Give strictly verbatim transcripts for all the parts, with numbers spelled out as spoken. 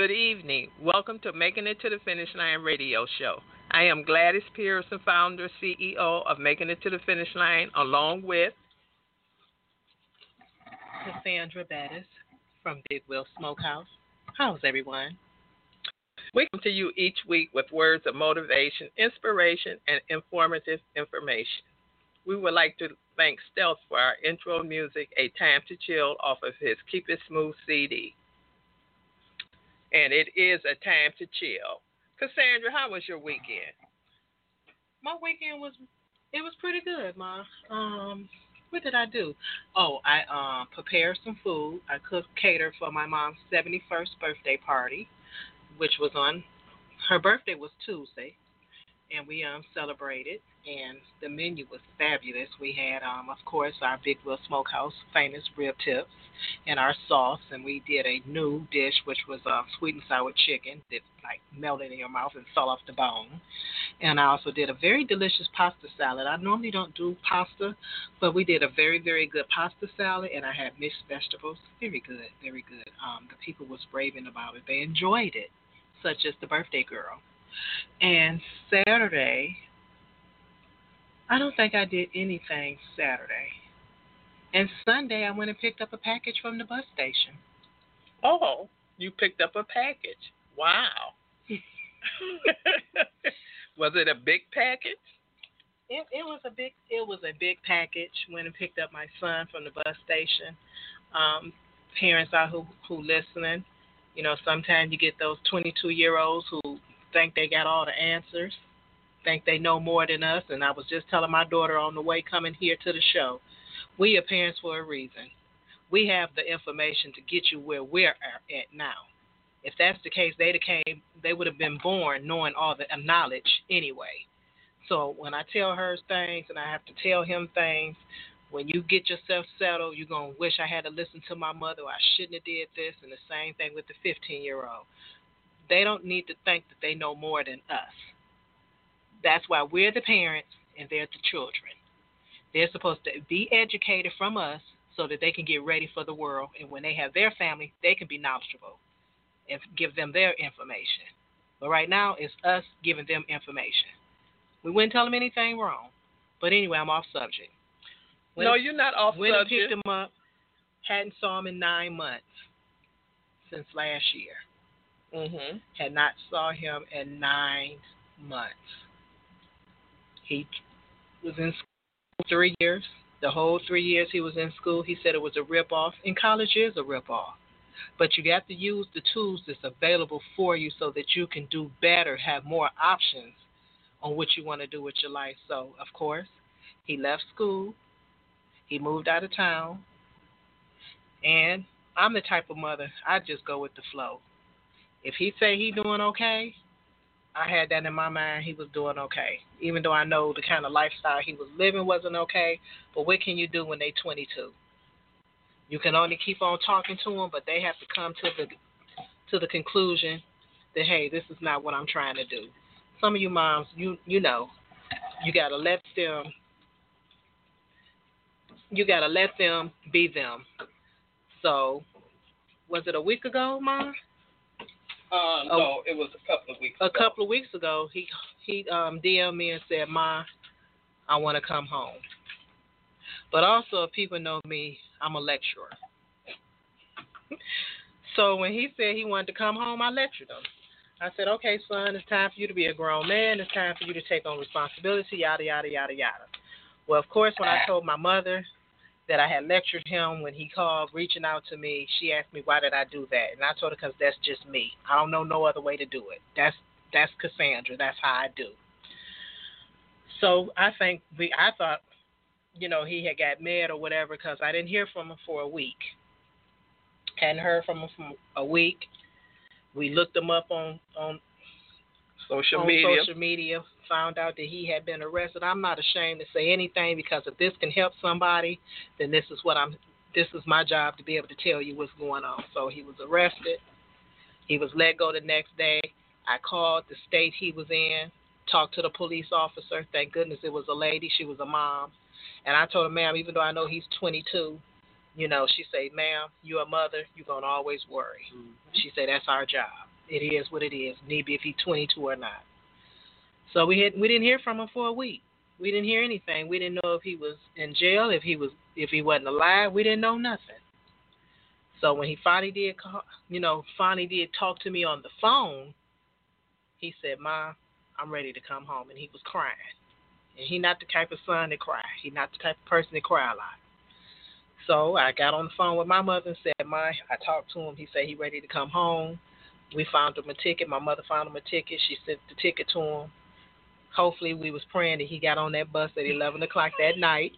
good evening. Welcome to Making It to the Finish Line radio show. I am Gladys Pearson, founder, C E O of Making It to the Finish Line, along with Cassandra Bettis from Big Will Smokehouse. How's everyone? We come to you each week with words of motivation, inspiration, and informative information. We would like to thank Stealth for our intro music, A Time to Chill, off of his Keep It Smooth C D. And it is a time to chill. Cassandra, how was your weekend? My weekend was, it was pretty good, Ma. Um, what did I do? Oh, I um prepared some food. I cooked cater for my mom's seventy-first birthday party, which was on, her birthday was Tuesday, and we um celebrated, and the menu was fabulous. We had, um of course, our Big Will Smokehouse famous rib tips and our sauce, and we did a new dish, which was uh, sweet and sour chicken that like melted in your mouth and fell off the bone. And I also did a very delicious pasta salad. I normally don't do pasta, but we did a very, very good pasta salad, and I had mixed vegetables. Very good, very good. Um, the people was raving about it. They enjoyed it, such as the birthday girl. And Saturday, I don't think I did anything Saturday. And Sunday, I went and picked up a package from the bus station. Oh, you picked up a package. Wow. Was it a big package? It, it was a big it was a big package. Went and picked up my son from the bus station. Um, parents out who who listening, you know, sometimes you get those twenty-two year olds who think they got all the answers, think they know more than us. And I was just telling my daughter on the way coming here to the show, we are parents for a reason. We have the information to get you where we're at now. If that's the case, they came, they would have been born knowing all the knowledge anyway. So when I tell her things and I have to tell him things, when you get yourself settled, you're going to wish I had to listen to my mother, or I shouldn't have did this, and the same thing with the fifteen-year-old. They don't need to think that they know more than us. That's why we're the parents and they're the children. They're supposed to be educated from us so that they can get ready for the world. And when they have their family, they can be knowledgeable and give them their information. But right now, it's us giving them information. We wouldn't tell them anything wrong. But anyway, I'm off subject. When, no, you're not off when subject. When I picked him up, hadn't saw him in nine months since last year. Mm-hmm. Had not saw him in nine months. He was in school three years. The whole three years he was in school, he said it was a ripoff. And college is a ripoff. But you got to use the tools that's available for you so that you can do better, have more options on what you want to do with your life. So, of course, he left school. He moved out of town. And I'm the type of mother, I just go with the flow. If he say he doing okay, I had that in my mind, he was doing okay. Even though I know the kind of lifestyle he was living wasn't okay, but what can you do when they twenty-two? You can only keep on talking to them, but they have to come to the to the conclusion that, hey, this is not what I'm trying to do. Some of you moms, you you know, you gotta let them you gotta let them be them. So, was it a week ago, Mom? Uh, no, oh, it was a couple of weeks a ago. A couple of weeks ago, he he um, D M'd me and said, Ma, I want to come home. But also, if people know me, I'm a lecturer. So when he said he wanted to come home, I lectured him. I said, okay, son, it's time for you to be a grown man. It's time for you to take on responsibility, yada, yada, yada, yada. Well, of course, when I told my mother that I had lectured him when he called, reaching out to me, she asked me, why did I do that? And I told her, because that's just me. I don't know no other way to do it. That's that's Cassandra. That's how I do. So I think, we, I thought, you know, he had got mad or whatever because I didn't hear from him for a week. Hadn't heard from him for a week. We looked him up on, on, social, on media. social media, found out that he had been arrested. I'm not ashamed to say anything because if this can help somebody, then this is what I'm, this is my job to be able to tell you what's going on. So he was arrested. He was let go the next day. I called the state he was in, talked to the police officer. Thank goodness it was a lady. She was a mom. And I told her, ma'am, even though I know he's twenty-two, you know, she said, ma'am, you're a mother. You're going to always worry. Mm-hmm. She said, that's our job. it is what it is. Maybe if he's twenty-two or not. So we had we didn't hear from him for a week. We didn't hear anything. We didn't know if he was in jail, if he was if he wasn't alive. We didn't know nothing. So when he finally did call, you know, finally did talk to me on the phone, he said, "Ma, I'm ready to come home," and he was crying. And he not the type of son to cry. He not the type of person to cry a lot. So I got on the phone with my mother and said, "Ma," I talked to him. He said he ready to come home. We found him a ticket. My mother found him a ticket. She sent the ticket to him. Hopefully, we was praying that he got on that bus at eleven o'clock that night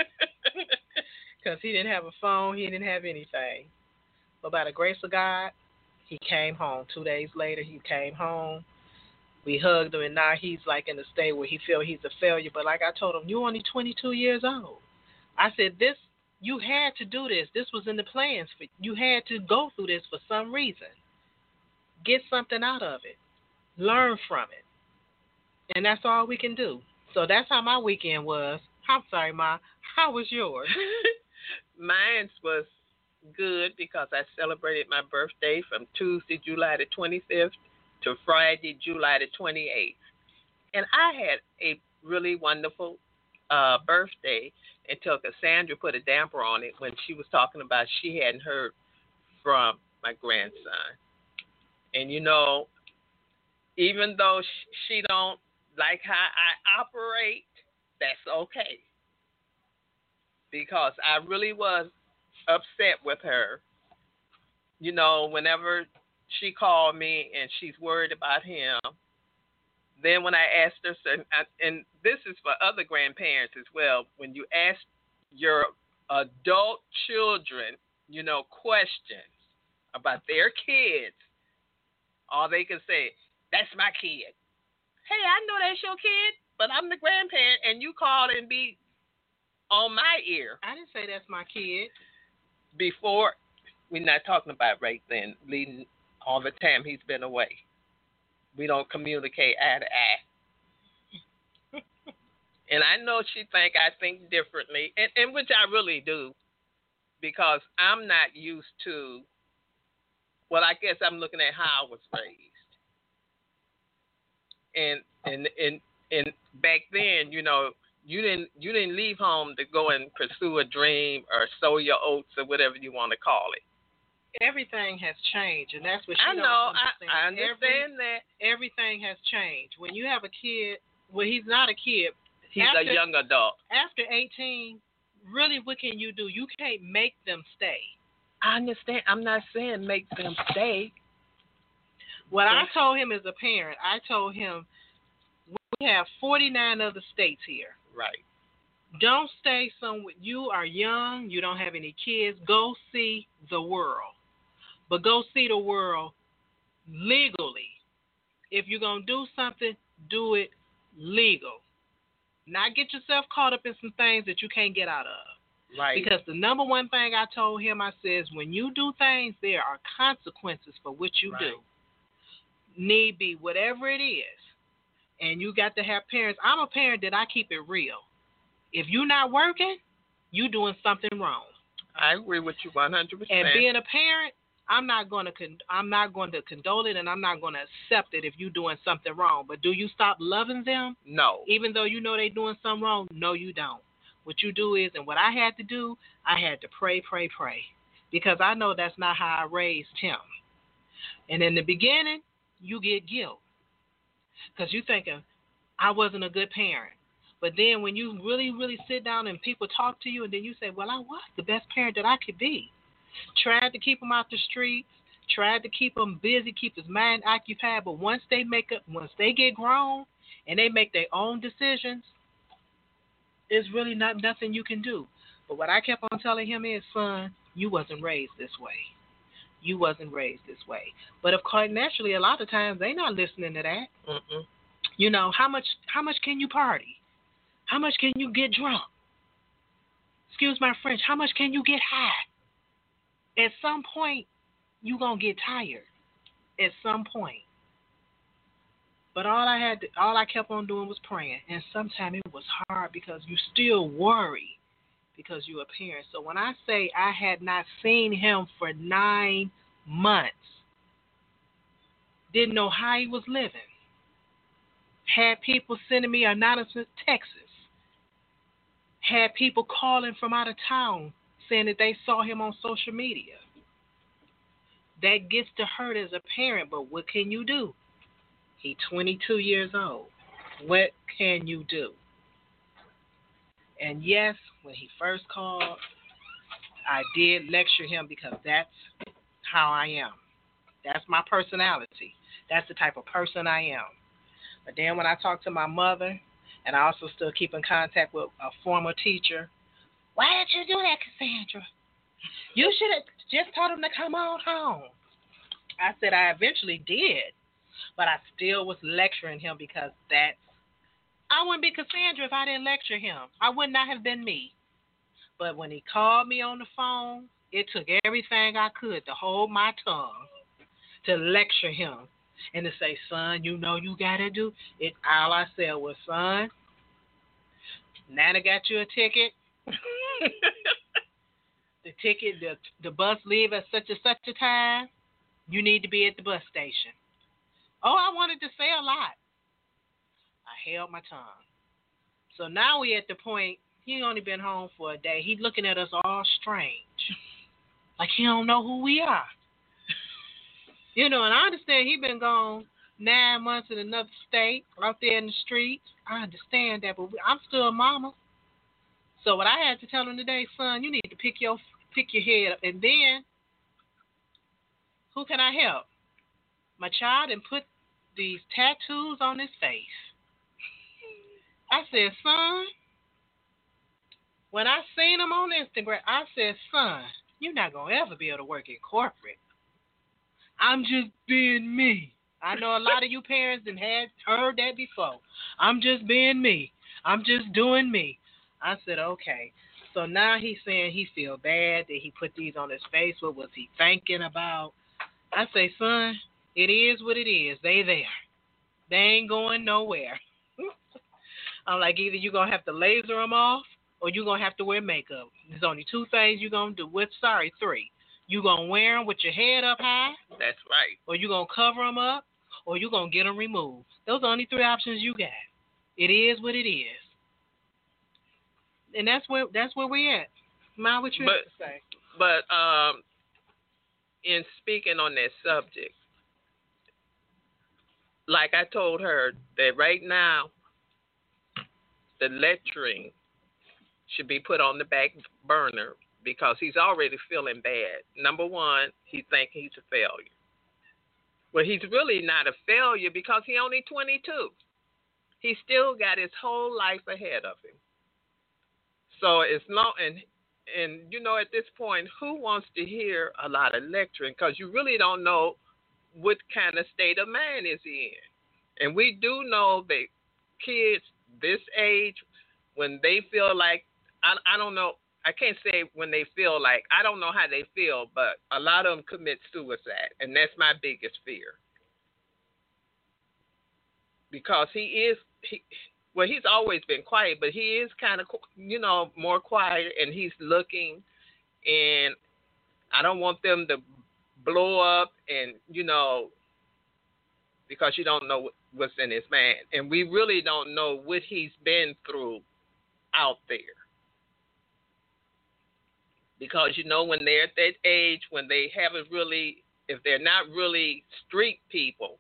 because he didn't have a phone. He didn't have anything. But by the grace of God, he came home. Two days later, he came home. We hugged him, and now he's like in a state where he feels he's a failure. But like I told him, you're only twenty-two years old. I said, this, you had to do this. This was in the plans. For you had to go through this for some reason. Get something out of it. Learn from it. And that's all we can do. So that's how my weekend was. I'm sorry, Ma. How was yours? Mine was good because I celebrated my birthday from Tuesday, July the twenty-fifth to Friday, July the twenty-eighth. And I had a really wonderful uh, birthday until Cassandra put a damper on it when she was talking about she hadn't heard from my grandson. And, you know, even though she don't like how I operate, that's okay. Because I really was upset with her. You know, whenever she called me and she's worried about him, then when I asked her, and this is for other grandparents as well, when you ask your adult children, you know, questions about their kids, all they can say, "That's my kid." Hey, I know that's your kid, but I'm the grandparent, and you called and be on my ear. I didn't say that's my kid. Before, we're not talking about right then, leading all the time he's been away. We don't communicate eye to eye. And I know she think I think differently, and, and which I really do, because I'm not used to, well, I guess I'm looking at how I was raised. And and and and back then, you know, you didn't you didn't leave home to go and pursue a dream or sow your oats or whatever you want to call it. Everything has changed, and that's what she I don't know. understand. I, I understand Every, that. Everything has changed. When you have a kid, well, he's not a kid. He's after, a young adult. After eighteen, really, what can you do? You can't make them stay. I understand. I'm not saying make them stay. What I told him as a parent, I told him, we have forty-nine other states here. Right. Don't stay somewhere. You are young. You don't have any kids. Go see the world. But go see the world legally. If you're going to do something, do it legal. Not get yourself caught up in some things that you can't get out of. Right. Because the number one thing I told him, I says, when you do things, there are consequences for what you right. do. Need be whatever it is. And you got to have parents. I'm a parent that I keep it real. If you're not working, you're doing something wrong. I agree with you one hundred percent. And being a parent, I'm not going to con- I'm not going to condole it, and I'm not going to accept it if you're doing something wrong. But do you stop loving them? No. Even though you know they're doing something wrong? No, you don't. What you do is, and what I had to do, I had to pray, pray, pray. Because I know that's not how I raised him. And in the beginning, you get guilt. Because you're thinking, I wasn't a good parent. But then when you really, really sit down and people talk to you, and then you say, well, I was the best parent that I could be. Tried to keep them out the streets, tried to keep them busy, keep his mind occupied. But once they make up, once they get grown and they make their own decisions, there's really not nothing you can do. But what I kept on telling him is, son, you wasn't raised this way. You wasn't raised this way. But of course, naturally, a lot of times they not listening to that. Mm-mm. You know, how much how much can you party? How much can you get drunk? Excuse my French. How much can you get high? At some point, you gonna get tired. At some point. But all I had, to, all I kept on doing was praying, and sometimes it was hard because you still worry because you're a parent. So when I say I had not seen him for nine months, Didn't know how he was living. Had people sending me anonymous texts. Had people calling from out of town saying that they saw him on social media. That gets to hurt as a parent, but what can you do? He's twenty-two years old. What can you do? And yes, when he first called, I did lecture him because that's how I am. That's my personality. That's the type of person I am. But then when I talked to my mother, and I also still keep in contact with a former teacher, why did you do that, Cassandra? You should have just told him to come on home. I said I eventually did, but I still was lecturing him because that's, I wouldn't be Cassandra if I didn't lecture him. I would not have been me. But when he called me on the phone, it took everything I could to hold my tongue, to lecture him, and to say, son, you know you got to do it. All I said was, son, Nana got you a ticket. The ticket, the, the bus leave at such and such a time. You need to be at the bus station. Oh, I wanted to say a lot. I held my tongue. So now we at the point, he only been home for a day. He looking at us all strange. Like he don't know who we are. You know, and I understand he been gone nine months in another state, out there in the streets. I understand that, but I'm still a mama. So what I had to tell him today, son, you need to pick your pick your head up. And then, who can I help? My child and put these tattoos on his face. I said, son, when I seen him on Instagram, I said, son, you're not going to ever be able to work in corporate. I'm just being me. I know a lot of you parents and had heard that before. I'm just being me. I'm just doing me. I said, okay. So now he's saying he feel bad that he put these on his face. What was he thinking about? I say, son, it is what it is. They there. They ain't going nowhere. I'm like, either you're going to have to laser them off or you're going to have to wear makeup. There's only two things you're going to do. With, sorry, three. You're going to wear them with your head up high. That's right. Or you're going to cover them up, or you're going to get them removed. Those are only three options you got. It is what it is. And that's where that's where we at. Ma, what you have to say? But um, in speaking on that subject, like I told her, that right now, the lecturing should be put on the back burner because he's already feeling bad. Number one, he thinks he's a failure. Well, he's really not a failure because he's only twenty-two. He still got his whole life ahead of him. So it's long, and and you know, at this point, who wants to hear a lot of lecturing? Because you really don't know what kind of state of mind is he in. And we do know that kids this age, when they feel like, I, I don't know, I can't say when they feel like, I don't know how they feel, but a lot of them commit suicide, and that's my biggest fear. Because he is, he, well, he's always been quiet, but he is kind of, you know, more quiet, and he's looking, and I don't want them to blow up and, you know, because you don't know what's in his mind. And we really don't know what he's been through out there. Because, you know, when they're at that age, when they haven't really, if they're not really street people,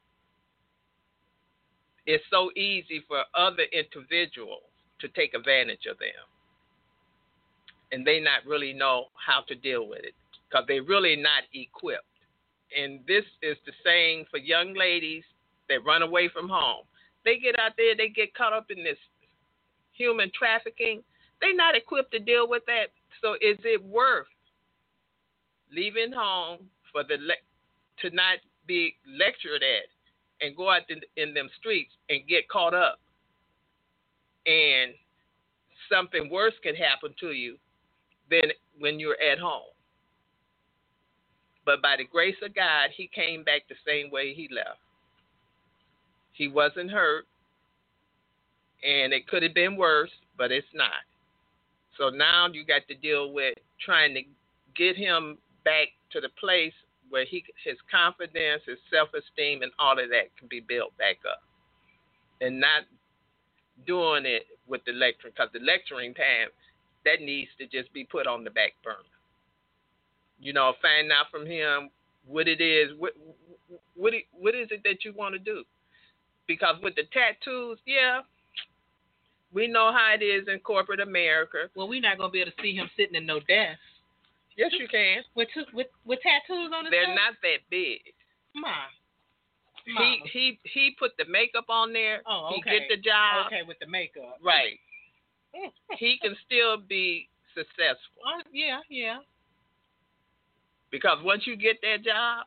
it's so easy for other individuals to take advantage of them. And they not really know how to deal with it because they're really not equipped. And this is the same for young ladies that run away from home. They get out there, they get caught up in this human trafficking. They're not equipped to deal with that. So is it worth leaving home for the le- to not be lectured at and go out in, in them streets and get caught up, and something worse could happen to you than when you're at home? But by the grace of God, he came back the same way he left. He wasn't hurt, and it could have been worse, but it's not. So now you got to deal with trying to get him back to the place where he his confidence, his self-esteem, and all of that can be built back up, and not doing it with the lecturing, because the lecturing time, that needs to just be put on the back burner. You know, find out from him what it is, what what it, what is it that you want to do? Because with the tattoos, yeah, we know how it is in corporate America. Well, we're not gonna be able to see him sitting in no desk. Yes, you can. With two, with with tattoos on his They're face? not that big. Mom. He he he put the makeup on there. Oh, okay. He get the job. Okay, with the makeup. Right. He can still be successful. Uh, yeah, yeah. Because once you get that job,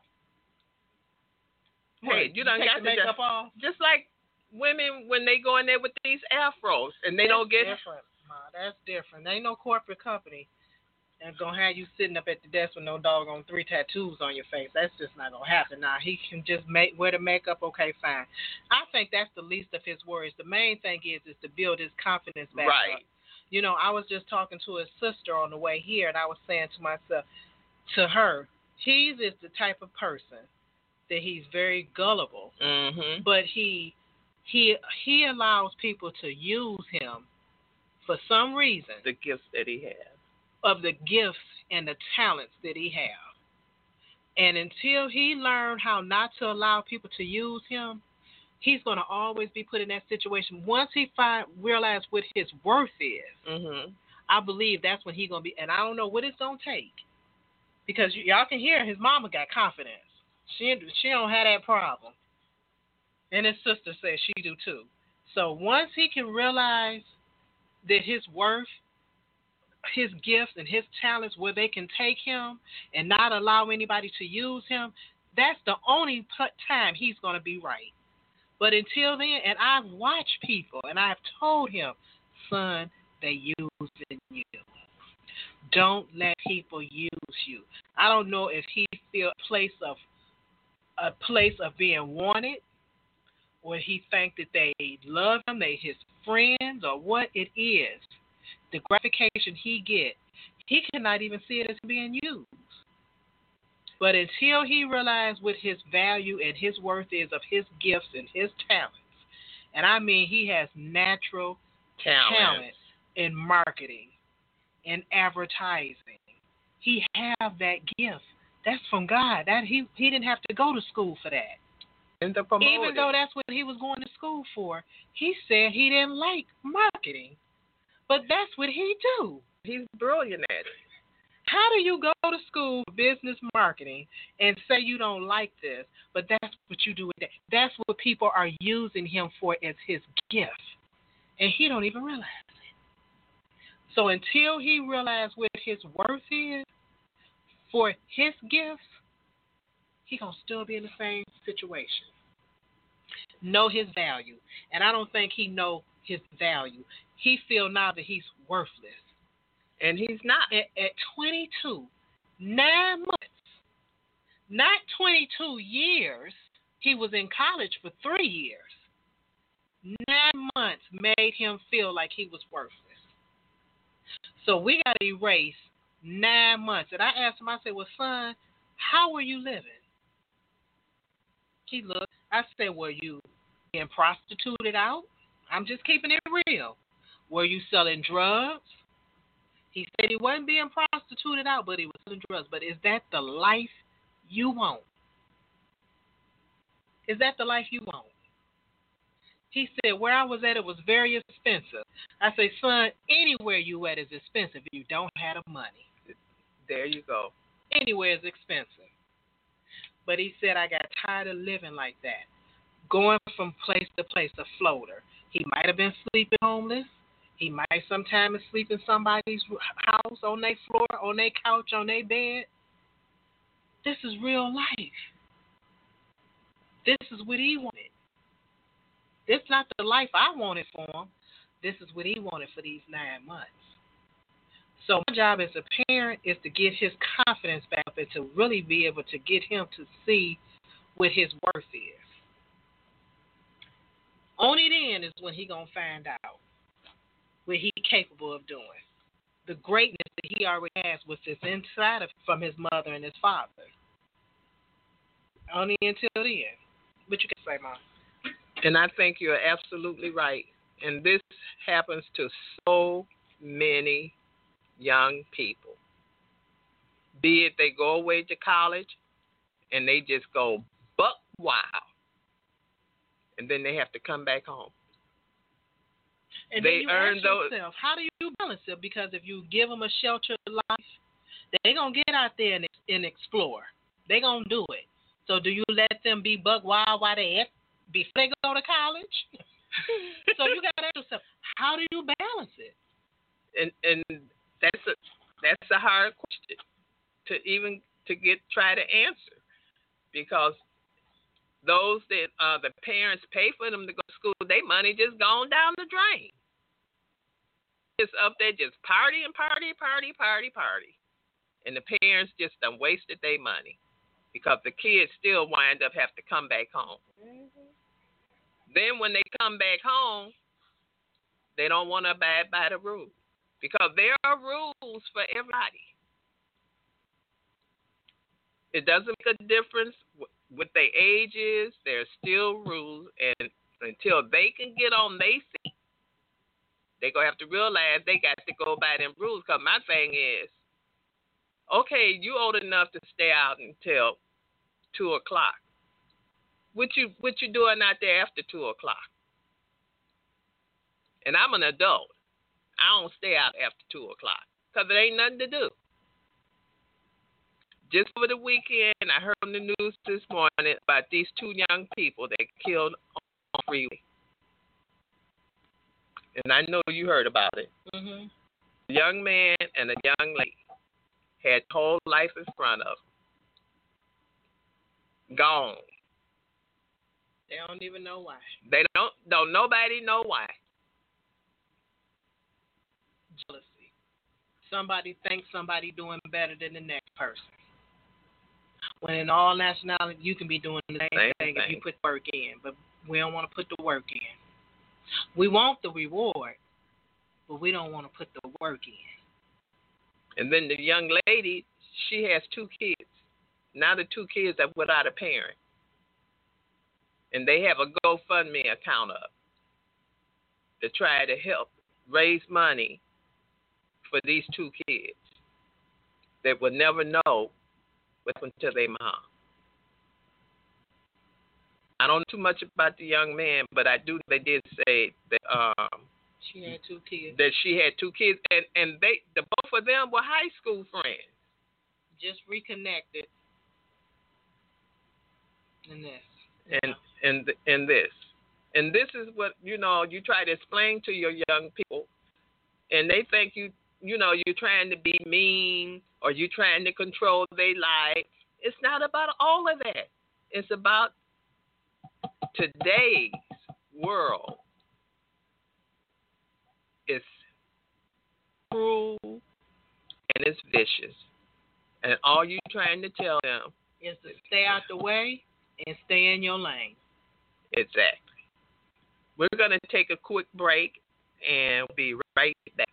what, hey, you don't take got the to makeup just, off. Just like women when they go in there with these afros and they that's don't get different. Ma, that's different. There ain't no corporate company and gonna have you sitting up at the desk with no doggone three tattoos on your face. That's just not gonna happen. Now he can just make wear the makeup. Okay, fine. I think that's the least of his worries. The main thing is is to build his confidence back right. up. You know, I was just talking to his sister on the way here, and I was saying to myself, to her, he is the type of person that he's very gullible, mm-hmm. but he he he allows people to use him for some reason. The gifts that he has. Of the gifts and the talents that he has. And until he learns how not to allow people to use him, he's going to always be put in that situation. Once he find realize what his worth is, mm-hmm. I believe that's when he's going to be, and I don't know what it's going to take. Because y- y'all can hear his mama got confidence. She, she don't have that problem. And his sister says she do too. So once he can realize that his worth, his gifts and his talents, where they can take him and not allow anybody to use him, that's the only time he's going to be right. But until then, and I've watched people, and I've told him, son, they using you. Don't let people use you. I don't know if he feels a place of a place of being wanted, or he think that they love him, they his friends, or what it is. The gratification he get, he cannot even see it as being used. But until he realizes what his value and his worth is of his gifts and his talents, and I mean he has natural talent, talent in marketing, in advertising. He have that gift. That's from God. That he he didn't have to go to school for that. And the promoter. Even though that's what he was going to school for, he said he didn't like marketing. But that's what he do. He's brilliant at it. How do you go to school for business marketing and say you don't like this, but that's what you do with that? That's what people are using him for as his gift. And he don't even realize it. So until he realizes what his worth is for his gifts, he going to still be in the same situation. Know his value. And I don't think he know his value. He feel now that he's worthless. And he's not. At, at twenty-two, nine months, not twenty-two years, he was in college for three years. Nine months made him feel like he was worthless. So we got to erase nine months. And I asked him, I said, well, son, how were you living? He looked. I said, were you being prostituted out? I'm just keeping it real. Were you selling drugs? He said he wasn't being prostituted out, but he was selling drugs. But is that the life you want? Is that the life you want? He said, where I was at, it was very expensive. I say, son, anywhere you at is expensive if you don't have the money. There you go. Anywhere is expensive. But he said, I got tired of living like that, going from place to place, a floater. He might have been sleeping homeless. He might sometimes sleep in somebody's house, on their floor, on their couch, on their bed. This is real life. This is what he wanted. This is not the life I wanted for him. This is what he wanted for these nine months. So my job as a parent is to get his confidence back up and to really be able to get him to see what his worth is. Only then is when he going to find out what he's capable of doing. The greatness that he already has was this inside of from his mother and his father. Only until the end. What you can say, Mom? And I think you're absolutely right. And this happens to so many young people. Be it they go away to college and they just go buck wild. And then they have to come back home. And they then you earn ask those. yourself, how do you balance it? Because if you give them a sheltered life, they're going to get out there and, and explore. They're going to do it. So do you let them be buck wild while they at, before they go to college? So you got to ask yourself, how do you balance it? And and that's a that's a hard question to even to get try to answer, because those that uh, the parents pay for them to go to school, their money just gone down the drain. Just up there, just party and party, party, party, party, and the parents just done wasted their money because the kids still wind up have to come back home. Mm-hmm. Then when they come back home, they don't want to abide by the rules because there are rules for everybody. It doesn't make a difference what their age is. There's still rules, and until they can get on their feet, they're going to have to realize they got to go by them rules. Because my thing is, okay, you old enough to stay out until two o'clock. What you what you doing out there after two o'clock? And I'm an adult. I don't stay out after two o'clock because there ain't nothing to do. Just over the weekend, I heard on the news this morning about these two young people that killed on the freeway. And I know you heard about it. Mm-hmm. A young man and a young lady had whole life in front of them. Gone. They don't even know why. They don't. Don't nobody know why. Jealousy. Somebody thinks somebody doing better than the next person. When in all nationality, you can be doing the same, same thing, thing if you put work in, but we don't want to put the work in. We want the reward, but we don't want to put the work in. And then the young lady, she has two kids. Now the two kids are without a parent. And they have a GoFundMe account up to try to help raise money for these two kids that will never know what happened to their mom. I don't know too much about the young man, but I do. They did say that um, she had two kids. That she had two kids, and and they, the both of them were high school friends. Just reconnected. In this. And and and this, and this is what you know. You try to explain to your young people, and they think you you know you're trying to be mean or you're trying to control their life. It's not about all of that. It's about today's world. It's cruel and it's vicious, and all you're trying to tell them is to stay out the way and stay in your lane. Exactly. We're going to take a quick break and we'll be right back.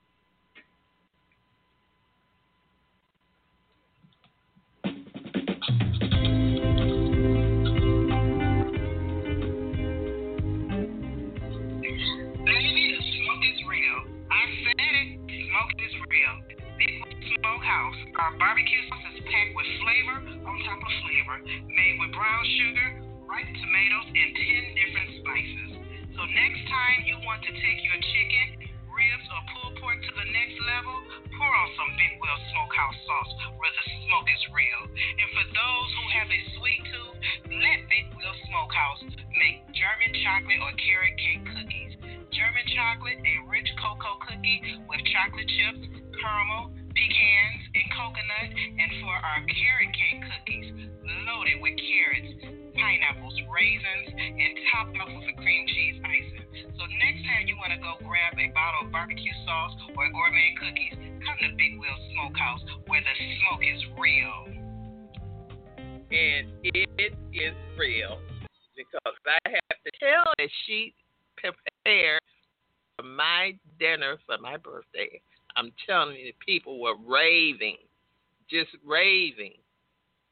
Baby, the smoke is real. I said it. Smoke is real. Big Smokehouse. Our barbecue sauce is packed with flavor on top of flavor, made with brown sugar, ripe tomatoes, and ten different spices. So next time you want to take your chicken, ribs, or pulled pork to the next level, pour on some Big Will Smokehouse sauce where the smoke is real. And for those who have a sweet tooth, let Big Will Smokehouse make German chocolate or carrot cake cookies. German chocolate, a rich cocoa cookie with chocolate chips, caramel, pecans, and coconut. And for our carrot cake cookies, loaded with carrots, pineapples, raisins, and topped off with a cream cheese icing. So next time you want to go grab a bottle of barbecue sauce or gourmet cookies, come to Big Will Smokehouse where the smoke is real. And it is real because I have to tell that she prepared for my dinner for my birthday. I'm telling you, the people were raving, just raving.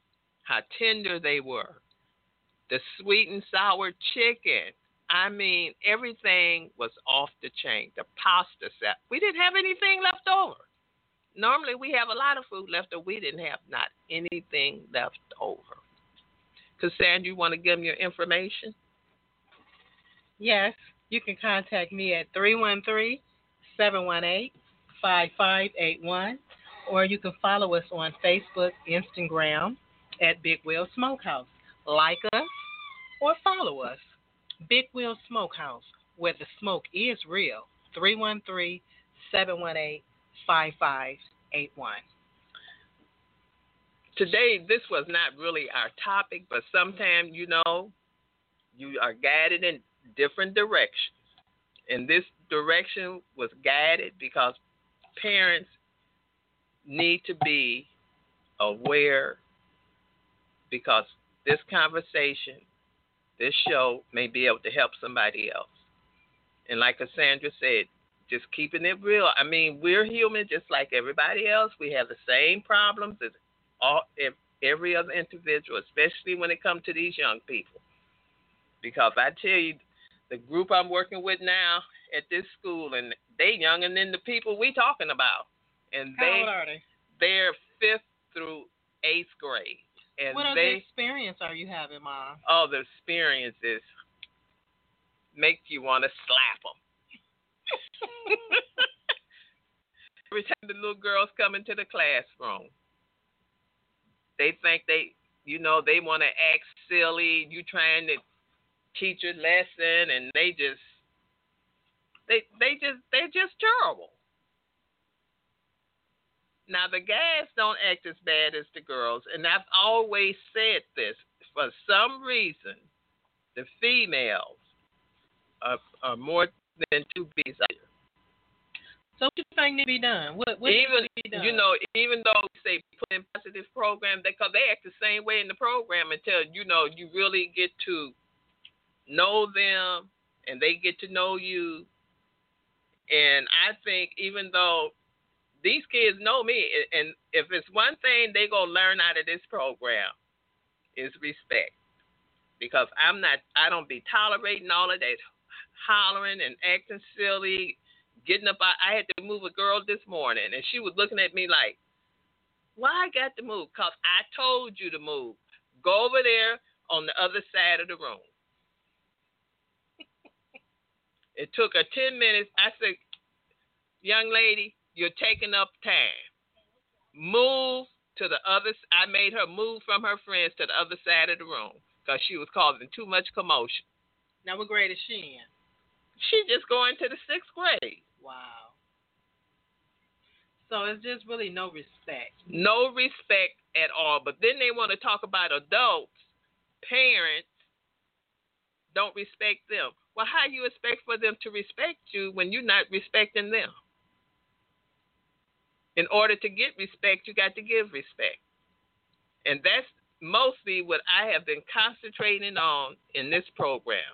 how tender they were. The sweet and sour chicken. I mean, everything was off the chain. The pasta set. We didn't have anything left over. Normally, we have a lot of food left over. We didn't have not anything left over. Cassandra, you want to give them your information? Yes. You can contact me at three one three, seven one eight, five five eight one, or you can follow us on Facebook, Instagram at Big Wheel Smokehouse. Like us or follow us. Big Wheel Smokehouse, where the smoke is real. three one three, seven one eight, five five eight one. Today, this was not really our topic, but sometimes, you know, you are guided in different directions. And this direction was guided because parents need to be aware, because this conversation, this show may be able to help somebody else. And like Cassandra said, just keeping it real. I mean, we're human just like everybody else. We have the same problems as all every other individual, especially when it comes to these young people. Because I tell you, the group I'm working with now at this school, and they younger than the people we talking about. And How they, old are they? They're fifth through eighth grade. And what they, other experience are you having, Mom? Oh, the experiences make you want to slap them. Every time the little girls come into the classroom, they think they, you know, they want to act silly. You trying to teach a lesson, and they just, they, they just, they're just terrible. Now, the guys don't act as bad as the girls, and I've always said this. For some reason, the females are, are more than two bees out here. So what do you think needs to be done? What, what even, needs to be done? You know, even though we say put in positive program, because they act the same way in the program until, you know, you really get to know them, and they get to know you. And I think even though these kids know me, and if it's one thing they gonna learn out of this program, is respect. Because I'm not, I don't be tolerating all of that hollering and acting silly, getting up. I, I had to move a girl this morning, and she was looking at me like, "Why I got to move? Cause I told you to move. Go over there on the other side of the room." It took her ten minutes. I said, "Young lady, you're taking up time. Move to the other." I made her move from her friends to the other side of the room because she was causing too much commotion. Now, what grade is she in? She's just going to the sixth grade. Wow. So it's just really no respect. No respect at all. But then they want to talk about adults, parents don't respect them. Well, how do you expect for them to respect you when you're not respecting them? In order to get respect, you got to give respect. And that's mostly what I have been concentrating on in this program.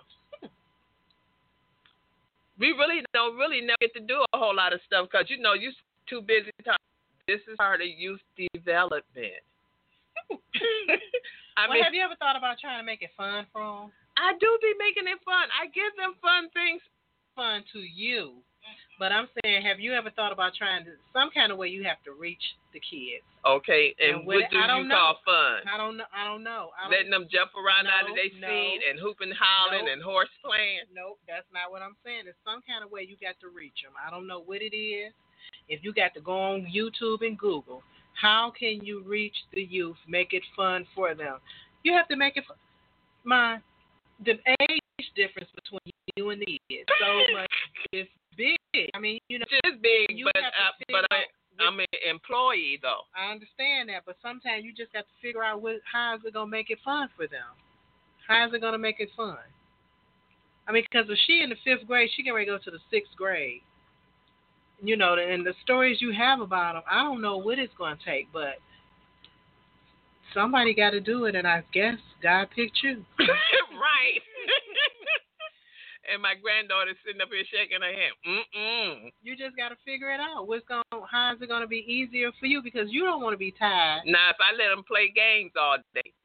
We really don't really never get to do a whole lot of stuff because, you know, you're too busy talking. This is part of youth development. I well, mean, have you ever thought about trying to make it fun for them? I do be making it fun. I give them fun things. Fun to you. But I'm saying, have you ever thought about trying to, some kind of way you have to reach the kids? Okay, and, and what do I you don't call know. fun? I don't know. I don't know. I don't, Letting them jump around no, out of their no, feet and hooping, hollering, nope. and horse playing? Nope, that's not what I'm saying. There's some kind of way you got to reach them. I don't know what it is. If you got to go on YouTube and Google, how can you reach the youth, make it fun for them? You have to make it fun. My, the age difference between you and the kids so much is big. I mean, you know, it's big, you but have to I, figure but I, out I'm an employee though. I understand that, but sometimes you just got to figure out what, how is it gonna make it fun for them? How is it gonna make it fun? I mean, because if she in the fifth grade, she can ready to go to the sixth grade. You know, and the stories you have about them, I don't know what it's gonna take, but somebody got to do it, and I guess God picked you. Right. And my granddaughter's sitting up here shaking her head. Mm-mm. You just got to figure it out. What's going? How is it going to be easier for you? Because you don't want to be tired. Now, if I let them play games all day,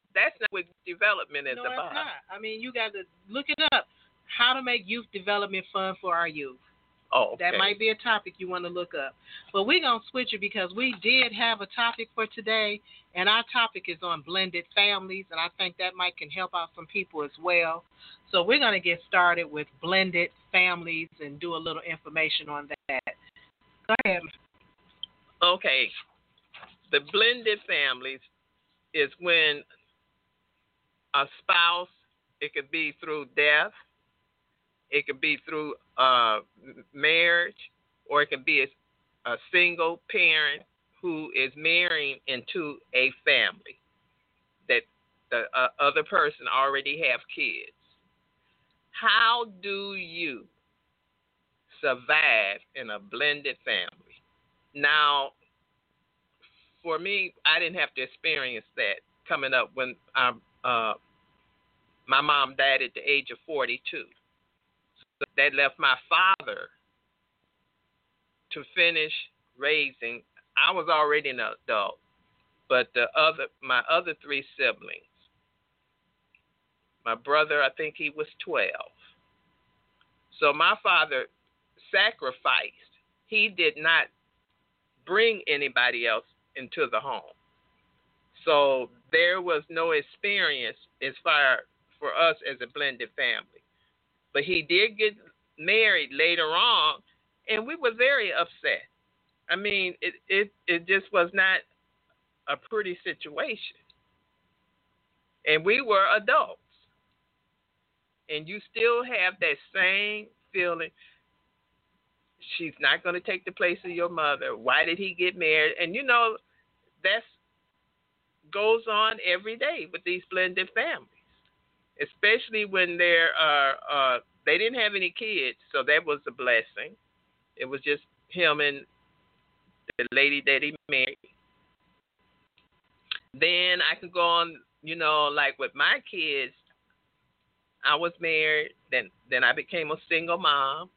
That's not what development is No, about. it's not. I mean, you got to look it up. How to make youth development fun for our youth. Oh, okay. That might be a topic you want to look up. But we're going to switch it because we did have a topic for today, and our topic is on blended families, and I think that might can help out some people as well. So we're going to get started with blended families and do a little information on that. Go ahead. Okay. The blended families is when a spouse, it could be through death, it could be through uh, marriage, or it could be a, a single parent who is marrying into a family that the uh, other person already have kids. How do you survive in a blended family? Now, for me, I didn't have to experience that coming up when I, uh, my mom died at the age of forty-two. So that left my father to finish raising. I was already an adult, but the other, my other three siblings, my brother, I think he was twelve. So my father sacrificed. He did not bring anybody else into the home. So there was no experience as far for us as a blended family. But he did get married later on, and we were very upset. I mean, it, it, it just was not a pretty situation. And we were adults. And you still have that same feeling. She's not going to take the place of your mother. Why did he get married? And, you know, that goes on every day with these blended families, especially when they're, uh, uh, they didn't have any kids, so that was a blessing. It was just him and the lady that he married. Then I could go on, you know, like with my kids, I was married, then then I became a single mom.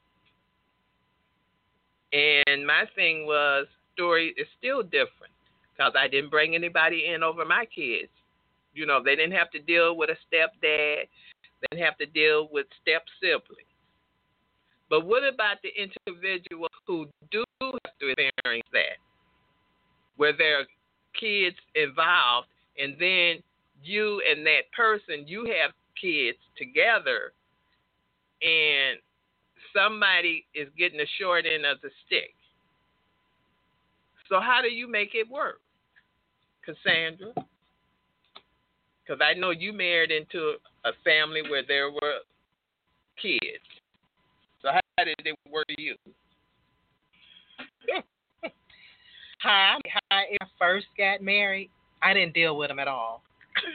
And my thing was, story is still different because I didn't bring anybody in over my kids. You know, they didn't have to deal with a stepdad. They didn't have to deal with step siblings. But what about the individuals who do have to experience that, where there are kids involved, and then you and that person, you have kids together, and somebody is getting the short end of the stick. So how do you make it work, Cassandra? Because I know you married into a family where there were kids. So how did it work for you? Hi, hi. When I first got married, I didn't deal with them at all.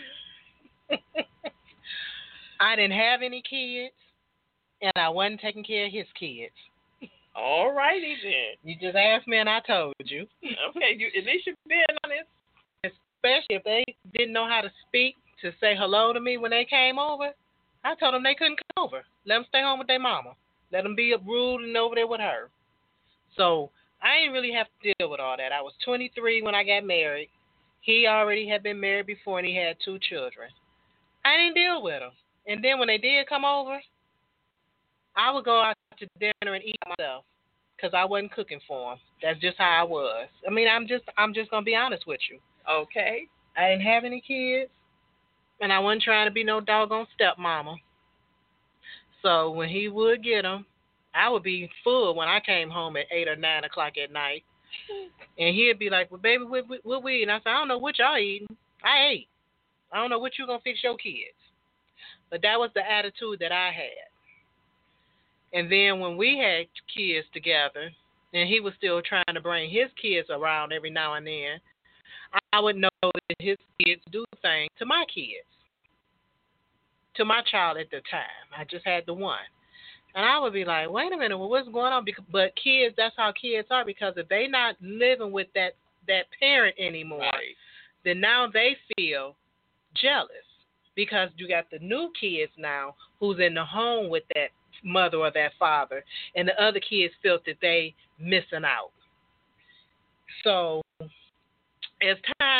I didn't have any kids, and I wasn't taking care of his kids. All righty then. You just asked me, and I told you. Okay, you at least you're being honest. Especially if they didn't know how to speak to say hello to me when they came over, I told them they couldn't come over. Let them stay home with their mama. Let them be rude and over there with her. So I didn't really have to deal with all that. I was twenty-three when I got married. He already had been married before, and he had two children. I didn't deal with them. And then when they did come over, I would go out to dinner and eat myself because I wasn't cooking for them. That's just how I was. I mean, I'm just I'm just going to be honest with you. Okay. I didn't have any kids, and I wasn't trying to be no doggone stepmama. So when he would get them, I would be full when I came home at eight or nine o'clock at night. And he'd be like, well, baby, what, what, what we eating? I said, I don't know what y'all eating. I ate. I don't know what you going to fix your kids. But that was the attitude that I had. And then when we had kids together, and he was still trying to bring his kids around every now and then, I would know that his kids do things to my kids, to my child at the time. I just had the one. And I would be like, wait a minute, well, what's going on? But kids, that's how kids are, because if they're not living with that, that parent anymore, right, then now they feel jealous because you got the new kids now who's in the home with that mother or that father, and the other kids felt that they missing out. So as time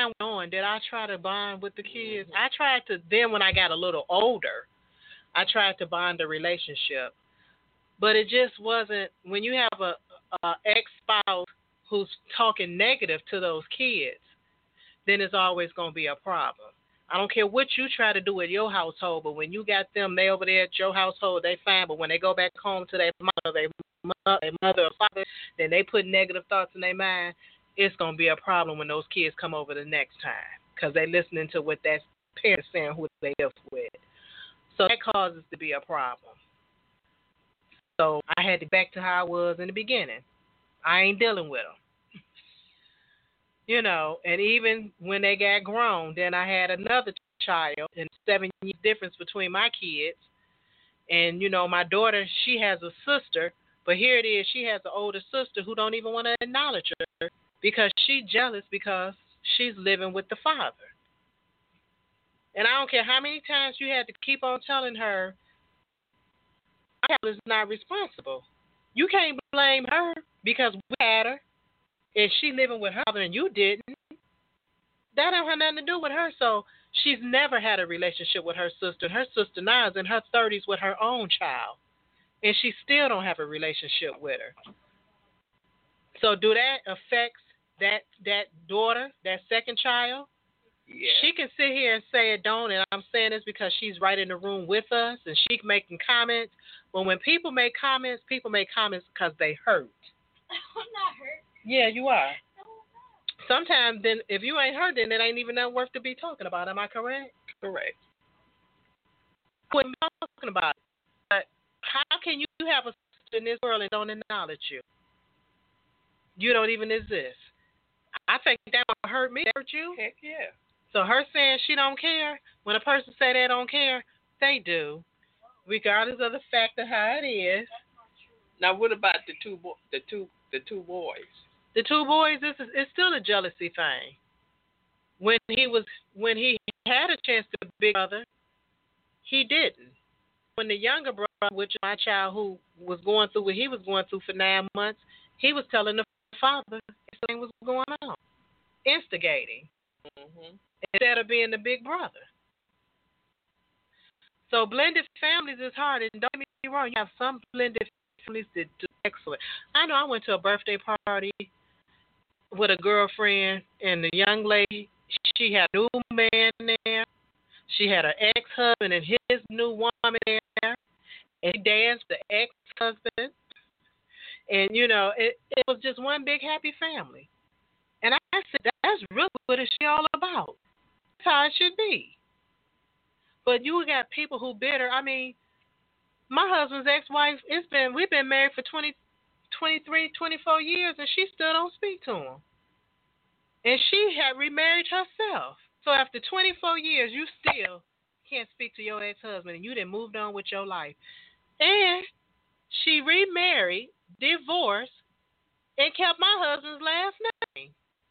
time went on, did I try to bond with the kids? I tried to, then when I got a little older, I tried to bond a relationship. But it just wasn't, when you have a, a ex-spouse who's talking negative to those kids, then it's always going to be a problem. I don't care what you try to do at your household, but when you got them, they over there at your household, they fine. But when they go back home to their mother, their mother, their mother or father, then they put negative thoughts in their mind. It's going to be a problem when those kids come over the next time because they listening to what that parent is saying who they live with. So that causes to be a problem. So I had to get back to how I was in the beginning. I ain't dealing with them. You know, and even when they got grown, then I had another child and seven years difference between my kids. And, you know, my daughter, she has a sister, but here it is, she has an older sister who don't even want to acknowledge her because she's jealous because she's living with the father. And I don't care how many times you had to keep on telling her, my child is not responsible. You can't blame her because we had her. And she living with her father and you didn't, that don't have nothing to do with her. So she's never had a relationship with her sister. Her sister now is in her thirties with her own child. And she still don't have a relationship with her. So do that affect that that daughter, that second child? Yeah. She can sit here and say it don't, and I'm saying this because she's right in the room with us and she's making comments. But when people make comments, people make comments because they hurt. I'm not hurt. Yeah, you are. Sometimes, then, if you ain't hurt, then it ain't even that worth to be talking about. Am I correct? Correct. What am I talking about? But how can you have a sister in this world and don't acknowledge you? You don't even exist. I think that would hurt me. Hurt you? Heck yeah. So her saying she don't care, when a person say they don't care, they do, regardless of the fact of how it is. Now, what about the two bo- the two the two boys? The two boys, this is it's still a jealousy thing. When he was when he had a chance to be big brother, he didn't. When the younger brother, which is my child who was going through what he was going through for nine months, he was telling the father something was going on, instigating, mm-hmm. instead of being the big brother. So blended families is hard, and don't get me wrong, you have some blended families that do excellent. I know I went to a birthday party with a girlfriend, and the young lady, she had a new man there. She had her ex-husband and his new woman there, and she danced with the ex-husband. And, you know, it, it was just one big happy family. And I said, that's really what it's all about. That's how it should be. But you got people who bitter. I mean, my husband's ex-wife, it's been we've been married for twenty, twenty-three, twenty-four years, and she still don't speak to him. And she had remarried herself. So after twenty-four years, you still can't speak to your ex-husband, and you done moved on with your life. And she remarried, divorced, and kept my husband's last name.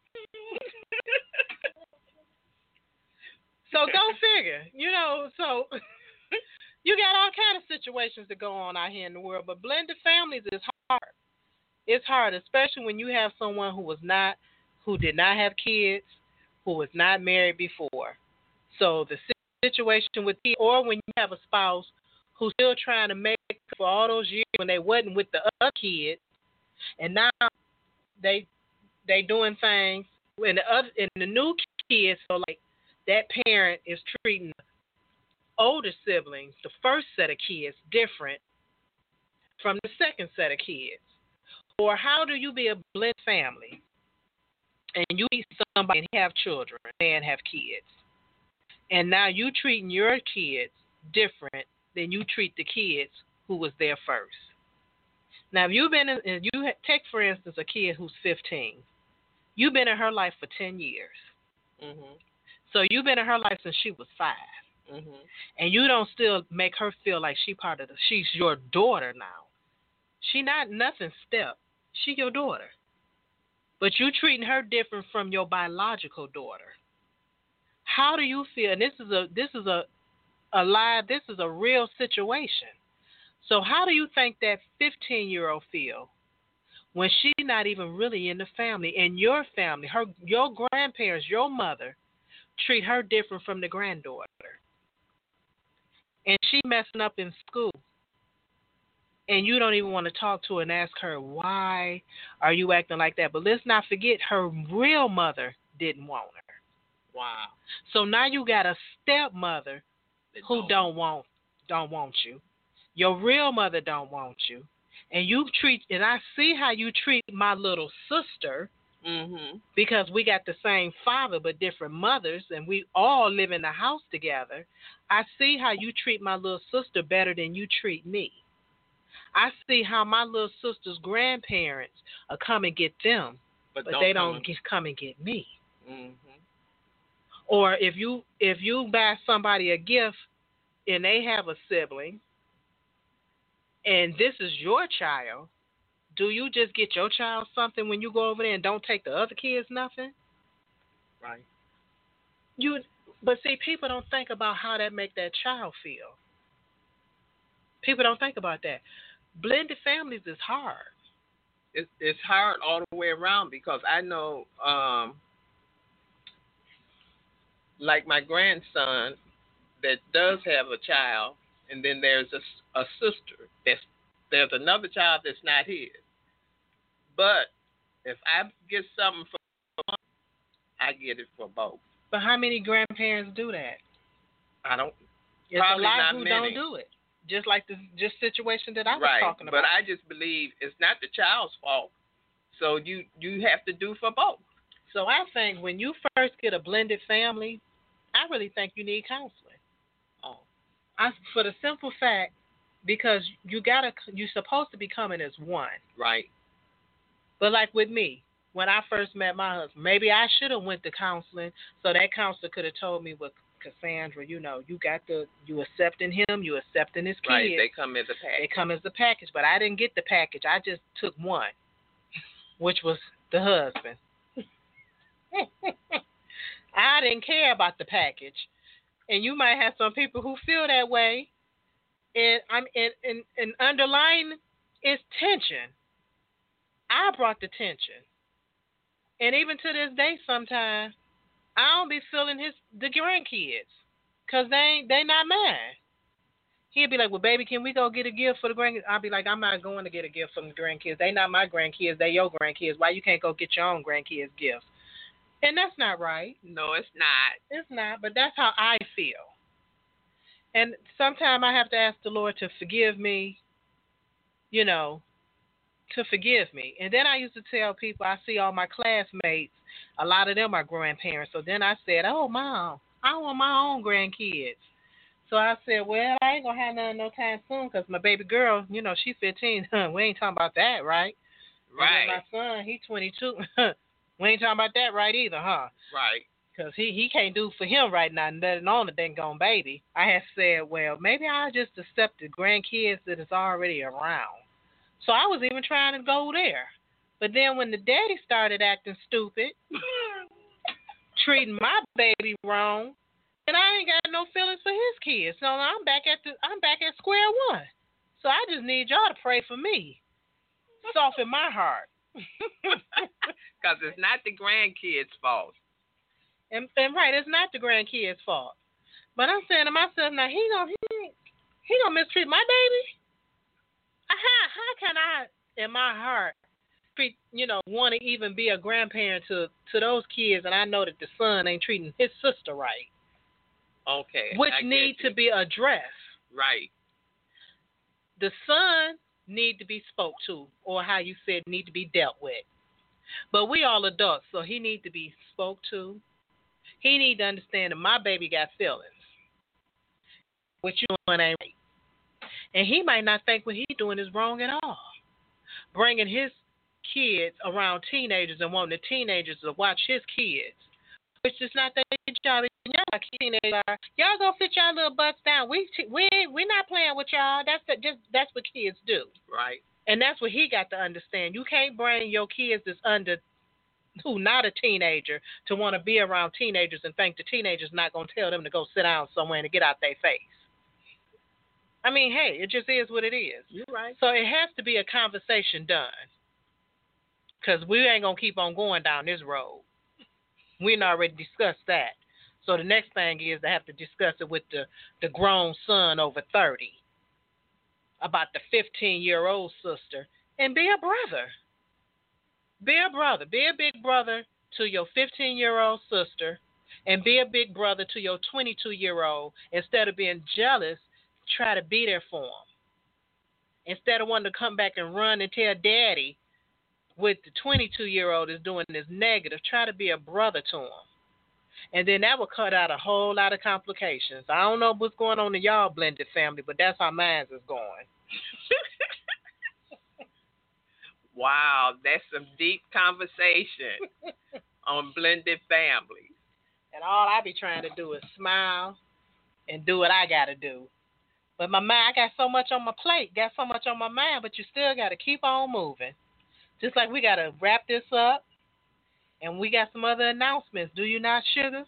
So go figure. You know, so you got all kind of situations that go on out here in the world, but blended families is hard. It's hard, especially when you have someone who was not, who did not have kids, who was not married before. So the situation with you, or when you have a spouse who's still trying to make it for all those years when they wasn't with the other kids, and now they they doing things, and the other and the new kids feel like that parent is treating older siblings, the first set of kids, different from the second set of kids. Or how do you be a blended family and you meet somebody and have children and have kids, and now you treating your kids different than you treat the kids who was there first? Now, if you've been in, if you take, for instance, a kid who's fifteen, you've been in her life for ten years. Mm-hmm. So you've been in her life since she was five. Mm-hmm. And you don't still make her feel like she part of the, she's your daughter now. She not nothing step. She your daughter. But you treating her different from your biological daughter. How do you feel? And this is a this is a, a live, this is a real situation. So how do you think that fifteen-year-old feel when she's not even really in the family. And your family, her, your grandparents, your mother, treat her different from the granddaughter. And she messing up in school. And you don't even want to talk to her and ask her, why are you acting like that? But let's not forget, her real mother didn't want her. Wow. So now you got a stepmother They who don't. don't want don't want you. Your real mother don't want you. And you treat, and I see how you treat my little sister, Mhm. because we got the same father but different mothers, and we all live in the house together. I see how you treat my little sister better than you treat me. I see how my little sister's grandparents are come and get them, But, but don't they come don't and- get, come and get me. Mhm. Or if you if you buy somebody a gift and they have a sibling, and this is your child, do you just get your child something when you go over there and don't take the other kids nothing? Right. You, but see, people don't think about how that make that child feel. People don't think about that. Blended families is hard. It's it's hard all the way around because I know, um, like my grandson that does have a child, and then there's a, a sister. That's there's another child that's not his. But if I get something for one, I get it for both. But how many grandparents do that? I don't. It's Probably a lot not who many. don't do it. Just like the just situation that I was right. talking about. But I just believe it's not the child's fault. So you you have to do for both. So I think when you first get a blended family, I really think you need counseling. Oh. I, for the simple fact, because you gotta, you're supposed to be coming as one. Right. But like with me, when I first met my husband, maybe I should have went to counseling so that counselor could have told me, well, Cassandra, you know, you got the, you accepting him, you accepting his kids. Right. They come as a package. They come as a package, but I didn't get the package. I just took one, which was the husband. I didn't care about the package. And you might have some people who feel that way. And I'm in, in, in underlying is tension. I brought the tension. And even to this day sometimes I don't be feeling his the grandkids. Cause they ain't they not mine. He'd be like, well, baby, can we go get a gift for the grandkids? I'll be like, I'm not going to get a gift from the grandkids. They not my grandkids. They your grandkids. Why you can't go get your own grandkids gifts? And that's not right. No, it's not. It's not, but that's how I feel. And sometimes I have to ask the Lord to forgive me, you know, to forgive me. And then I used to tell people, I see all my classmates, a lot of them are grandparents. So then I said, oh, Mom, I want my own grandkids. So I said, well, I ain't going to have none no time soon because my baby girl, you know, she's fifteen. We ain't talking about that, right? Right. And then my son, he's twenty-two. We ain't talking about that right either, huh? Right. Because he, he can't do for him right now, nothing on the dang gone baby. I had said, well, maybe I'll just accept the grandkids that is already around. So I was even trying to go there. But then when the daddy started acting stupid, treating my baby wrong, and I ain't got no feelings for his kids. So I'm back at the I'm back at square one. So I just need y'all to pray for me. Soften my heart. Because it's not the grandkids' fault. And, and right, it's not the grandkids' fault. But I'm saying to myself, now he gonna he, he gonna mistreat my baby. How how can I, in my heart, treat you know want to even be a grandparent to to those kids, and I know that the son ain't treating his sister right, Okay. which I get need you. to be addressed. Right. The son need to be spoke to, or how you said need to be dealt with. But we all adults, so he need to be spoke to. He need to understand that my baby got feelings. What you doing ain't right. And he might not think what he doing is wrong at all. Bringing his kids around teenagers and wanting the teenagers to watch his kids, which is not their job. Y'all teenagers, y'all go sit y'all little butts down. We we we not playing with y'all. That's the, just that's what kids do. Right. And that's what he got to understand. You can't bring your kids that's under, who not a teenager, to want to be around teenagers and think the teenager's not going to tell them to go sit down somewhere and to get out their face. I mean, hey, it just is what it is. You're right. So it has to be a conversation done. because we ain't going to keep on going down this road. We done already discussed that. So the next thing is to have to discuss it with the, the grown son over thirty about the fifteen-year-old sister, and be a brother. Be a brother. Be a big brother to your fifteen-year-old sister, and be a big brother to your twenty-two-year-old. Instead of being jealous, try to be there for them. Instead of wanting to come back and run and tell daddy what the twenty-two-year-old is doing is negative, try to be a brother to him. And then that will cut out a whole lot of complications. I don't know what's going on in y'all blended family, but that's how mine is going. Wow, that's some deep conversation on blended families. And all I be trying to do is smile and do what I got to do. But my mind, I got so much on my plate, got so much on my mind, but you still got to keep on moving. Just like we got to wrap this up, and we got some other announcements. Do you not, Sugar?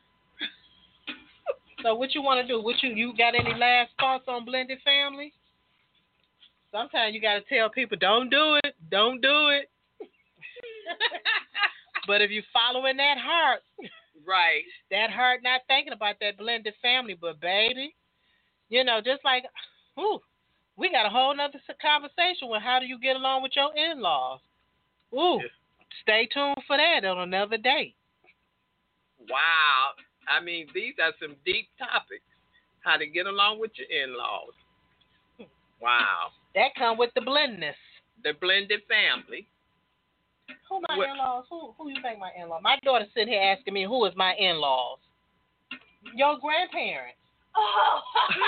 So what you want to do? What you you got any last thoughts on blended family? Sometimes you got to tell people, don't do it, don't do it. But if you following that heart, right, that heart not thinking about that blended family, but baby, you know, just like, ooh, we got a whole nother conversation with how do you get along with your in-laws. Ooh, yeah. Stay tuned for that on another day. Wow. I mean, these are some deep topics. How to get along with your in-laws. Wow. That come with the blendness. The blended family. Who my what? in-laws? Who who you think my in-laws? My daughter's sitting here asking me who is my in-laws. Your grandparents. Oh.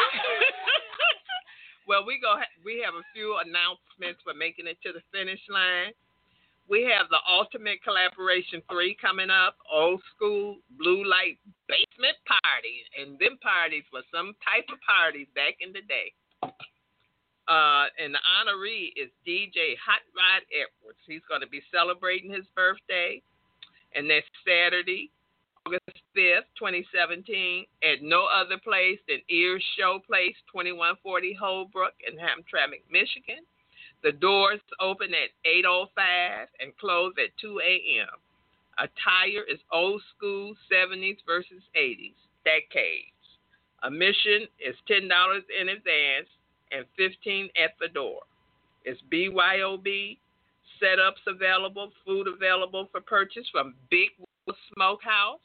Well, we go. We have a few announcements for making it to the finish line. We have the Ultimate Collaboration three coming up, old school blue light basement parties. And them parties were some type of parties back in the day. Uh, and the honoree is D J Hot Rod Edwards. He's going to be celebrating his birthday. And that's Saturday, August fifth, twenty seventeen, at no other place than Ears Show Place, twenty-one forty Holbrook in Hamtramck, Michigan. The doors open at eight oh five and close at two a.m. Attire is old school seventies versus eighties, decades. Admission is ten dollars in advance and fifteen dollars at the door. It's B Y O B, setups available, food available for purchase from Big Wheel Smokehouse.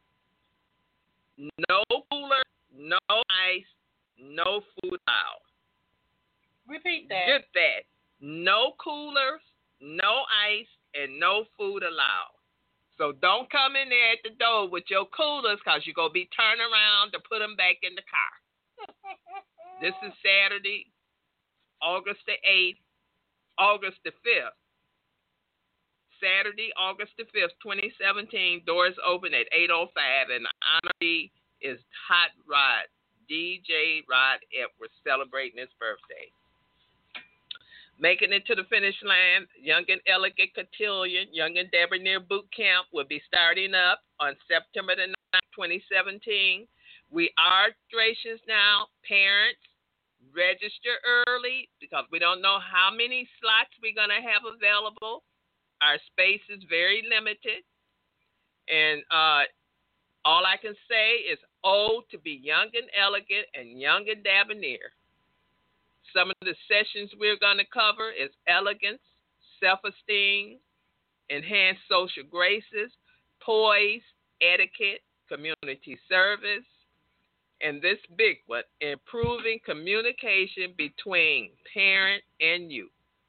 No cooler, no ice, no food allowed. Repeat that. Get that. No coolers, no ice, and no food allowed. So don't come in there at the door with your coolers because you're going to be turning around to put them back in the car. This is Saturday, August the eighth, August the fifth. Saturday, August the fifth, twenty seventeen, doors open at eight oh five, and the honoree is Hot Rod, D J Rod Edwards, celebrating his birthday. Making it to the finish line, Young and Elegant Cotillion, Young and Debonair Boot Camp will be starting up on September the ninth, twenty seventeen. We are registrations now. Parents, register early because we don't know how many slots we're going to have available. Our space is very limited. And uh, all I can say is, oh, to be young and elegant and young and debonair. Some of the sessions we're going to cover is elegance, self-esteem, enhanced social graces, poise, etiquette, community service, and this big one, improving communication between parent and youth.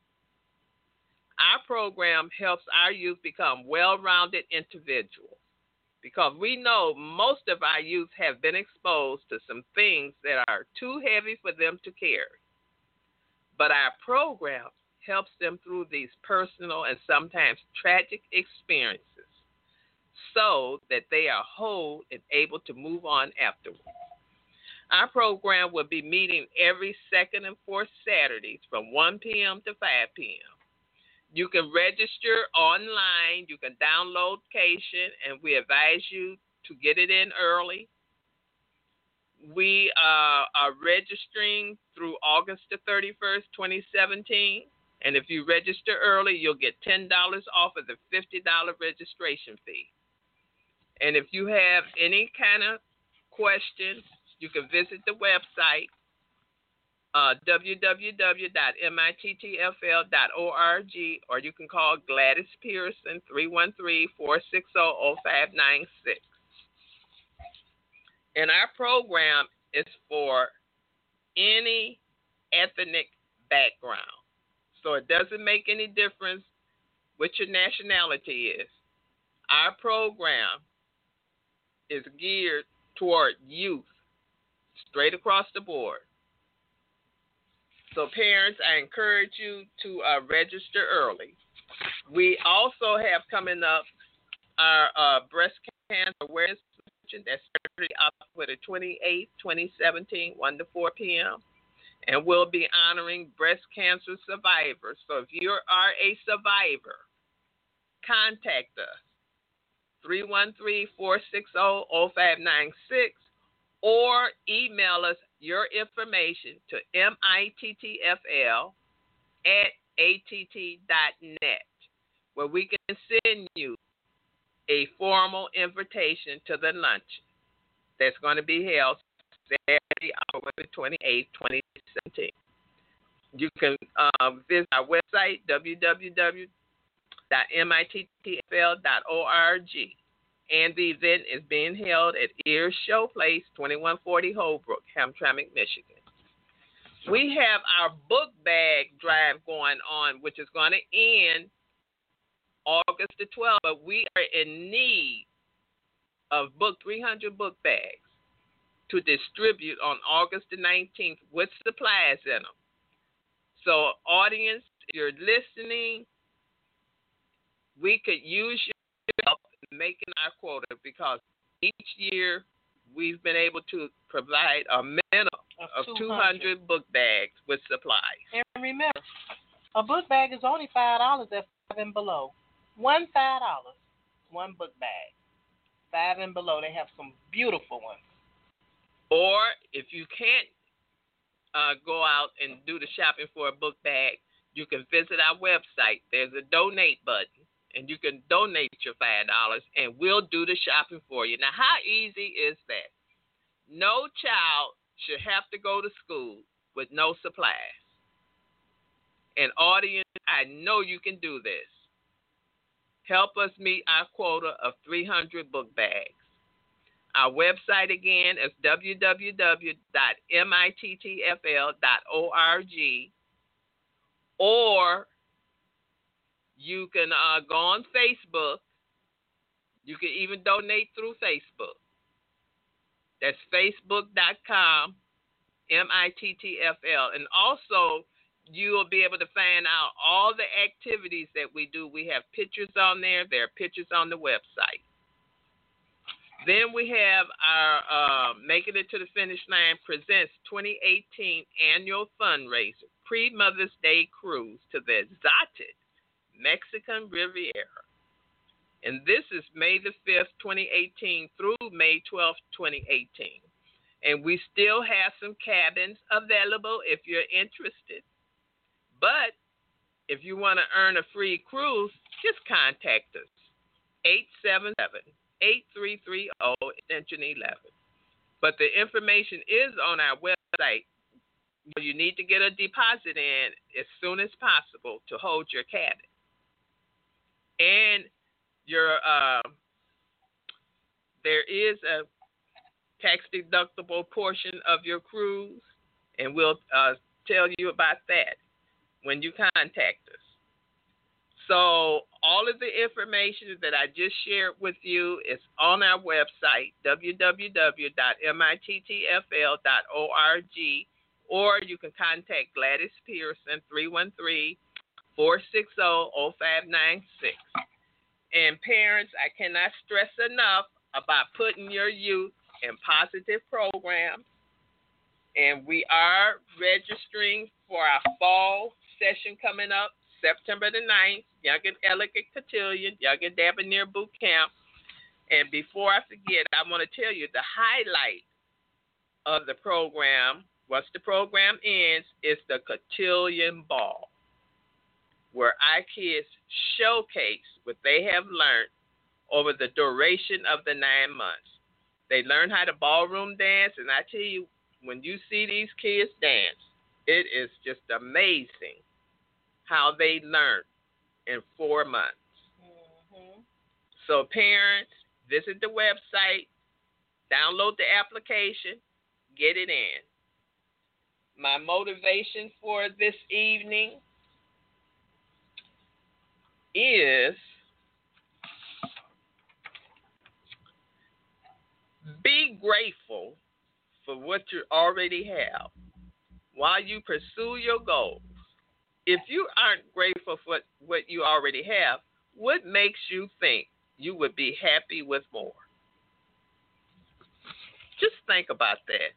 Our program helps our youth become well-rounded individuals because we know most of our youth have been exposed to some things that are too heavy for them to carry. But our program helps them through these personal and sometimes tragic experiences so that they are whole and able to move on afterwards. Our program will be meeting every second and fourth Saturdays from one p.m. to five p.m. You can register online. You can download Cation, and we advise you to get it in early. We uh, are registering through August the thirty-first, twenty seventeen. And if you register early, you'll get ten dollars off of the fifty dollars registration fee. And if you have any kind of questions, you can visit the website, uh, w w w dot m i t t f l dot org, or you can call Gladys Pearson, three one three, four six zero, zero five nine six. And our program is for any ethnic background. So it doesn't make any difference what your nationality is. Our program is geared toward youth, straight across the board. So parents, I encourage you to uh, register early. We also have coming up our uh, breast cancer awareness session that's started October twenty-eighth, twenty seventeen, one to four p.m. And we'll be honoring breast cancer survivors. So if you are a survivor, contact us, three one three, four six zero, zero five nine six, or email us your information to mittfl at att dot net, where we can send you a formal invitation to the luncheon that's going to be held Saturday, October twenty-eighth, twenty seventeen. You can uh, visit our website, w w w dot m i t t f l dot org, and the event is being held at Ears Show Place, twenty-one forty Holbrook, Hamtramck, Michigan. We have our book bag drive going on, which is going to end August the twelfth, but we are in need of book three hundred book bags to distribute on August the nineteenth with supplies in them. So, audience, if you're listening, we could use your help in making our quota, because each year we've been able to provide a minimum of two hundred book bags with supplies. And remember, a book bag is only five dollars at five and below. One five dollars, one book bag. Five and below, they have some beautiful ones. Or if you can't uh, go out and do the shopping for a book bag, you can visit our website. There's a donate button, and you can donate your five dollars, and we'll do the shopping for you. Now, how easy is that? No child should have to go to school with no supplies. And audience, I know you can do this. Help us meet our quota of three hundred book bags. Our website again is w w w dot mittfl dot org, or you can uh, go on Facebook. You can even donate through Facebook. That's facebook dot com, M I T T F L. And also, you will be able to find out all the activities that we do. We have pictures on there. There are pictures on the website. Then we have our uh, Making It to the Finish Line Presents twenty eighteen Annual Fundraiser, Pre-Mother's Day Cruise to the exotic Mexican Riviera. And this is May the fifth, twenty eighteen through May twelfth, twenty eighteen. And we still have some cabins available if you're interested. But if you want to earn a free cruise, just contact us, eight seven seven, eight three three zero, extension eleven. But the information is on our website. You need to get a deposit in as soon as possible to hold your cabin. And your uh, there is a tax-deductible portion of your cruise, and we'll uh, tell you about that when you contact us. So all of the information that I just shared with you is on our website, w w w dot mittfl dot org, or you can contact Gladys Pearson, three one three, four six zero, zero five nine six. And parents, I cannot stress enough about putting your youth in positive programs. And we are registering for our fall session coming up September the ninth, Young and Elegant Cotillion, Young and Debonair Boot Camp. And before I forget, I want to tell you the highlight of the program, once the program ends, is the Cotillion Ball. where our kids showcase what they have learned over the duration of the nine months. They learn how to ballroom dance, and I tell you, when you see these kids dance, it is just amazing how they learn in four months. Mm-hmm. So parents, visit the website, download the application, get it in. My motivation for this evening is be grateful for what you already have while you pursue your goals. If you aren't grateful for what you already have, what makes you think you would be happy with more? Just think about that.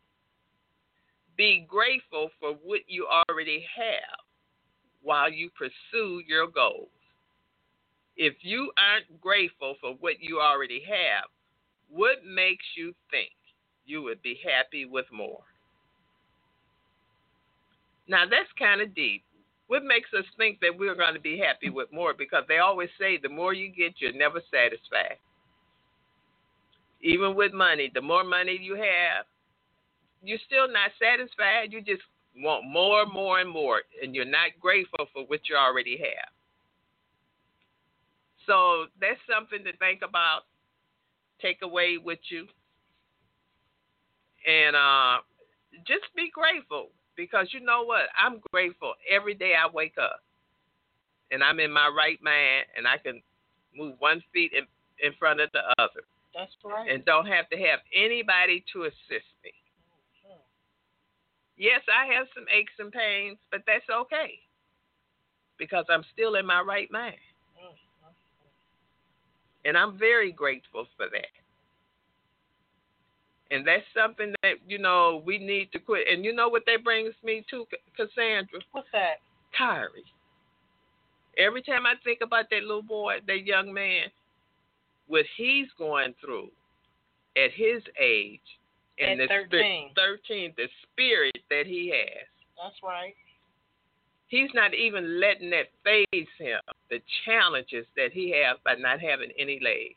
Be grateful for what you already have while you pursue your goals. If you aren't grateful for what you already have, what makes you think you would be happy with more? Now, that's kind of deep. What makes us think that we're going to be happy with more? Because they always say the more you get, you're never satisfied. Even with money, the more money you have, you're still not satisfied. You just want more, more, and more, and you're not grateful for what you already have. So that's something to think about. Take away with you. And uh, just be grateful, because you know what? I'm grateful every day I wake up, and I'm in my right mind, and I can move one feet in, in front of the other. That's right. And don't have to have anybody to assist me. Mm-hmm. Yes, I have some aches and pains, but that's okay, because I'm still in my right mind. And I'm very grateful for that. And that's something that, you know, we need to quit. And you know what that brings me to, Cassandra? What's that? Kyrie. Every time I think about that little boy, that young man, what he's going through at his age, and at the thirteen. Sp- thirteen, the spirit that he has. That's right. He's not even letting that phase him, the challenges that he has by not having any legs.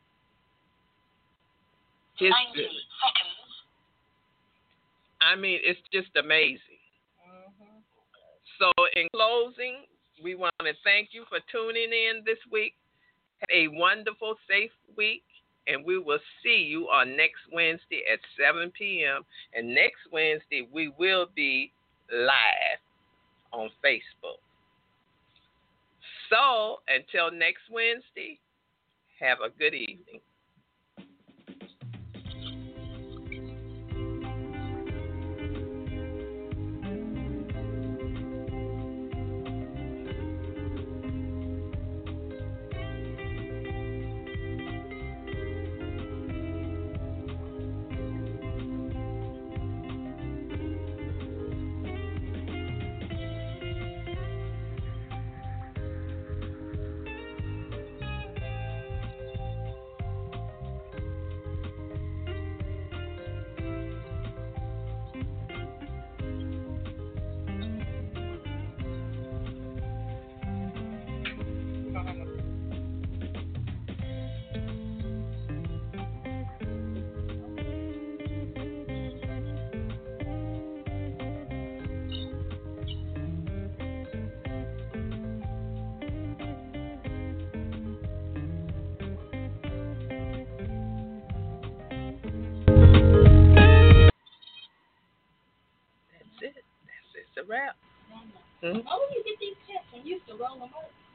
His, ninety seconds. I mean, it's just amazing. Mm-hmm. So in closing, we want to thank you for tuning in this week. Have a wonderful, safe week, and we will see you on next Wednesday at seven p.m. And next Wednesday, we will be live on Facebook. So until next Wednesday, have a good evening. That's it. That's it. It's a wrap. No, no. Mm-hmm. Oh, you get these tips and you used to roll them up.